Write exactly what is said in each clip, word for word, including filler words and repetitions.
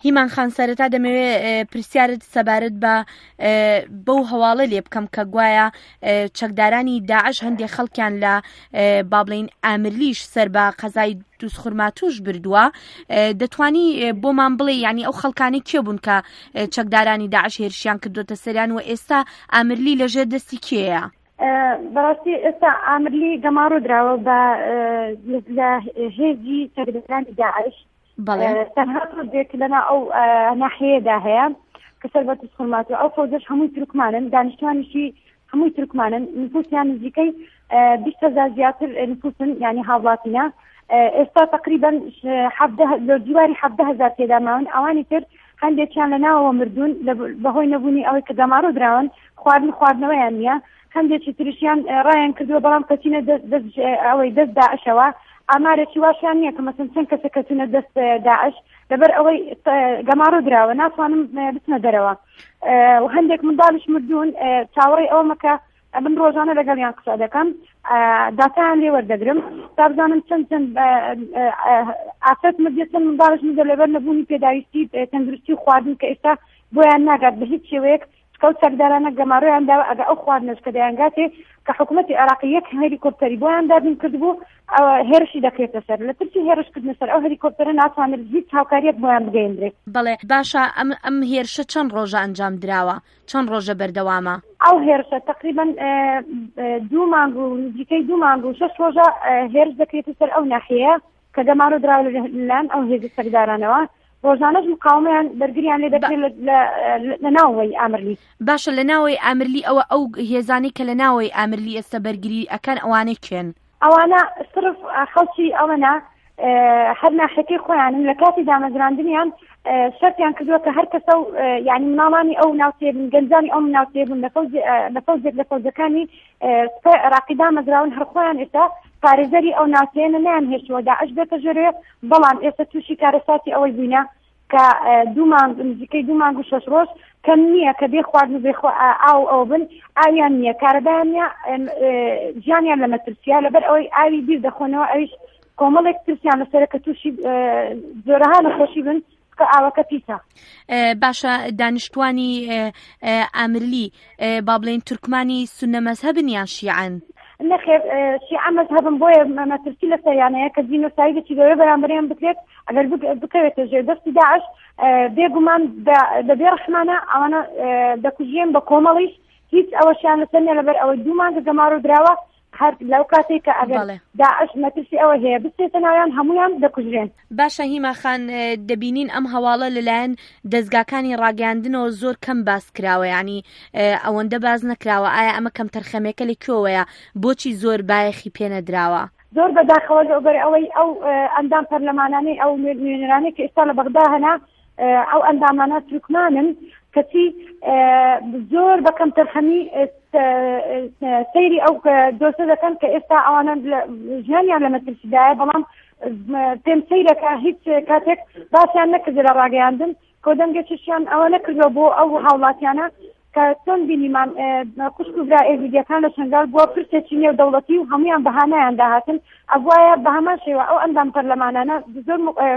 هیمان خان سەرەتا دەمەوێت پرسیارت سەبارەت بە بەو هەواڵە لێ بکەم کە گوایە چەکدارانی داعش هەندێک خەڵکیان لە با بڵێین ئامرلیش سەر بە قەزای دووسخورماتوش بردووە. دەتوانی بۆمان بڵێ یعنی ئەو خەڵکانی کێ بوون کە چەکدارانی داعش هێرشیان کردوتە سەریان و ئێستا ئامرلی لەژێر دەستی کێیە؟ بەڕاستی ئێستا ئامرلی گەماڕۆ دراوە بە لە هێزی چەکدارانی داعش. تەنها ڕۆژێک لەنا ئەو ناحەیەدا هەیە کە سەر بە دووسخورماتوە. ئەو فەوزەش هەمووی تورکمانن، دانیشتوانیشی هەمووی تورکمانن، نفوسیان نزیکەی بیست هەزار زیاتر نفوسن یعنی هاوڵاتینە. ئێستا تقریبا لە دیواری حەڤدە هەزار تێدا ماون. ئەوانی تر هەندێکیان لەناوەوە مردوون بەهۆی نەبوونی ئەوەی کە گەماڕۆ دراون، خواردن خواردنەوەیان نییە. هەندێکی تریشیان ڕایان کردووە بەڵام کەچینە ئەوەی دەست داعشەوە. ئامارێکی واشیان نییە کە مەسەن چەند کەسە کەچونە دەست داعش لەبەر ئەوەی گەماڕۆ دراوە ناتوانم بچنە دەرەوە. هەندێک منداڵیش مردوون. چاوەڕێی ئەوە مەکە من ڕۆژانە لەگەڵیان قسە دەکەم، داتایان لێ وەردەگرم تا بزانم چەند چەند ئافرەت مردێت چەند منداڵش مردە لەبەر نەبوونی پێداویستی تەندروستی و خواردن کە ئێستا بۆیان ناگات بە هیچ شێوەیەک. کەوت چەکدارانە گەماڕۆیان داوە ئەگە ئەو خواردنەش کە دەیانگاتێ کە حکوومەتی عێراقی یەک هێلیکۆپتەری بۆیان دابین کردبوو هێرشی دەکرێتە سەر. لە ترسی هێرشکردنە سەر ئەو هێلیکۆپتەرە ناتوانێت هیچ هاوکاریەک بۆیان بگەیەندرێت. بەڵێ باشە ئەم هێرشە چەند ڕۆژە ئەنجام دراوە؟ چەند ڕۆژە بەردەوامە؟ ئەو هێرشە تقریبا دوو مانگ و نزیکەی دوو مانگ و شەش ڕۆژە هێرش دەکرێتە سەر ئەو ناحەیە کە گەماڕۆ دراوە لەلایەن ئەو هێزی چەکدارانەوە. ڕۆژانەش مقاومەیان بەرگریان لێ دەکرێت لە ناوەوەی ئامرلی. باشە لە ناوەی ئامرلی ئەوە ئەو هێزانی کە لە ناوەی ئامرلی ئێستا بەرگری ئەکەن ئەوانەی کێن؟ ئەوانە صرف خەڵکی ئەوەنە هەر ناحەکەی خۆیانن. لە کاتی دامەزراندنیان شەرتیان کردووە کە هەر کەسە و یعنی مناڵانی ئەو ناوچێبن گەنجانی ئەو ناوچێبن لە فەوزێک لە فەوزەکانی سپای عێراقی دامەزراون هەر خۆیان ئێستا پارێزەری ئەو ناوچەیەنە نەیان هێشتووە داعش بێتە ژێرێ. بەڵام ئێستا تووشی کارەساتی ئەوەی بووینە کە دوو مانگ نزیکەی دوو مانگ و شەش ڕۆژ کەم نییە کە بێ خواردن و بێ ئاو ئەو بن ئاویان نییە کارەبایان نییە ژیانیان لە مەترسیە لەبەر ئەوەی ئاوی بیر دەخۆنەوە. ئەویش کۆمەڵێک ترسیان لەسەرە کە تووشی زۆرەها نەخۆشی بن کە ئاوەکە پیسە. باشە دانیشتوانی ئامرلی با بڵێن تورکمانی سونە مەزهەبن یان شیعەن؟ نەخێر شیعە مەزهەبن بۆیە مەترسی لەسەریانەیە کە جینۆسایدێکی گەورە بەرامبەریان بکرێت ئەگەر بکەوێتە ژێر دەستی داعش بێگومان بەبێ ڕەحمانە ئەوانە دەکوژێن بە کۆمەڵیش هیچ ئەوەشیان لەسەر نییە لەبەر ئەوەی دوو مانگە گەماڕۆ دراوە هەر لەو کاتێک کە ئەگەر داعش مەترسی ئەوە هەیە بچێتە ناویان هەمویان دەکوژرێن. باشە هیما خان دەبینین ئەم هەواڵە لەلایەن دەستگاکانی ڕاگەاندنەوە زۆر کەم باس کراوە ینی ئەوەندە باز نەکراوە. ئایا ئەمە کەم تەرخەمێکە لە کۆوەیە بۆچی زۆر بایەخی پێنەدراوە؟ زۆر بەداخەوە لەبەر ئەوەی ئەو ئەندام پەرلەمانانەی ئەو نوێنەرانەی کە ئێستا لە بەغدا هەنا ئەو ئەندامانە تورکمانن کەچی زۆر بەکەم تەرخەمی سەیری ئەو دۆسە دەکەن کە ئێستا ئەوانە ژیانیان لە مەترسیدایە. بەڵام پێم سەیرەکە هیچ کاتێک باسییان نەکردە لە ڕاگەیاندن کۆدەنگێکیشیان ئەوە نەکردووە بۆ ئەو هاوڵاتیانە کە چۆن بینیمان خوشک و برا ئێزیدیەکان لە شنگال بووە پرسێکی نێو دەوڵەتی و هەمویان بەهانایان داهاتن. ئەوایە بە هەمان شێوە ئەو ئەندام پەرلەمانانە زۆر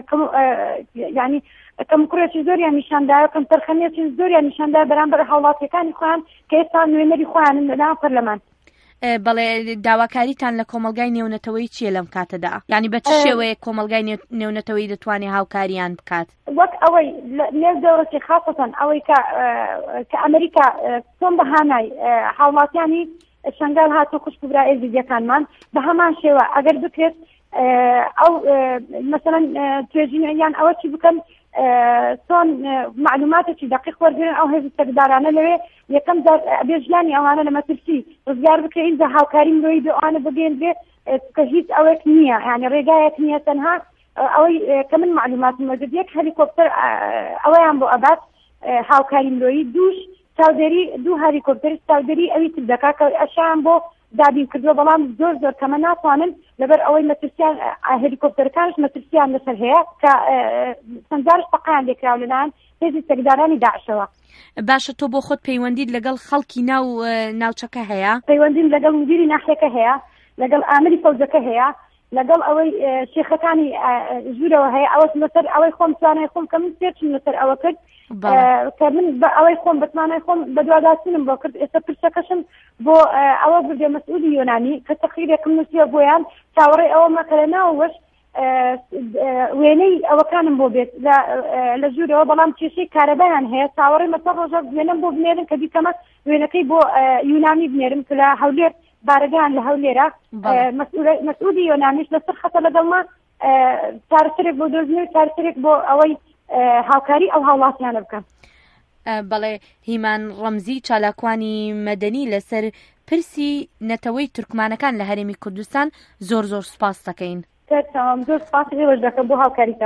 ینی کەم کوڕێکی زۆریان نیشاندایە کەم تەرخەمێکی زۆریان نیشاندایە بەرامبەر هاوڵاتیەکانی خۆیان کە ئێستا نوێنەری خۆیانن لەناو پەرلەمان. بەڵێ داواکاریتان لە کۆمەلگای نێونەتەوەی چیە لەم کاتەدا؟ ینی بە چ شێوەیە کۆمەلگای نێونەتەوەی دەتوانێت هاوکاریان بکات؟ وەک ئەوەی نێو دەوڵەتی خاصەتەن ئەوەی کە ئەمریکا چۆن بەهانای هاوڵاتیانی شنگال هاتوو خوشک و برا ئێزیدیەکانمان بە هەمان شێوە ئەگەر بکرێت ئەو مەسەڵەن توێژینیان ئەوە چی بکەن چۆن معلوماتێکی دقیق وەرگرن ئەو هێزی چەکدارانە لەوێ یەکەم بێ ژیانی ئەوانە لە مەترسی ڕزگار بکرێت ئینجا هاوکاری مرۆیی بێ ئەوانە بگەێنرێ کە هیچ ئەوەک نییە یعنی ڕێگایەک نییە تەنها ئەوەی کە من معلوماتم وەرگرت یەک هەلیکۆپتەر ئەوەیان بۆ ئەبات هاوکاری مرۆیی دووش چاودێری دوو هەلیکۆپتەری چاودێری ئەوی تر دەکا کە ئەشیان بۆ دابین کردووە بەڵام زۆر زۆر کەمە ناتوانن لەبەر ئەوەی مەترسیان هێلیکۆپتەرەکانش مەترسیان لەسەر هەیە کە سەنجارش تەقیان لێکراو لەلایەن هێزی چەکدارانی داعشەوە. باشە تۆ بۆ خۆت پەیوەندیت لەگەڵ خەڵکی ناو ناوچەکە هەیە؟ پەیوەندیم لەگەڵ مدیری ناحیەکە هەیە، لەگەڵ ئامری فەوزەکە هەیە، لەگەڵ ئەوەی شێخەکانی ژوورەوە هەیە ئەوەش لەسەر ئەوەی خۆم توانای خۆم کە من سێرچم لەسەر ئەوە کرد کە من بە ئەوەی خۆم بتمانای خۆم بە دوواداچینم بۆ کرد. ئێستا پرسەکەشم بۆ ئەوە بردێ مەسئولی یۆنانی کە تەقریرێکم نووسیە بۆیان چاوەڕێی ئەوە مەکە لە ناوەش وێنەی ئەوەکانم بۆ بێت لە ژوورەوە، بەڵام کێشەی کارەبایان هەیە چاوەڕێی مەسە ڕۆژە وێنەم بۆ بنێرن کە دیکەمە وێنەکەی بۆ یۆنانی بنێرم کە لە هەولێر بارگان لە هەولێرە مەسئولی یۆنانیش لەسەر خەتە لەگەڵما چارەسەرێک بۆ دۆزینەوەی چارەسەرێک بۆ ئەوەی هاوکاری ئەو هاوڵاتیانە بکەن. بەڵێ هیمان ڕەمزی چالاکوانی مەدەنی لەسەر پرسی نەتەوەی تورکمانەکان لە هەرێمی کوردستان زۆر زۆر سوپاس دەکەین. زۆر سپاس لێوەش دەکەم بۆ هاوکاریتان.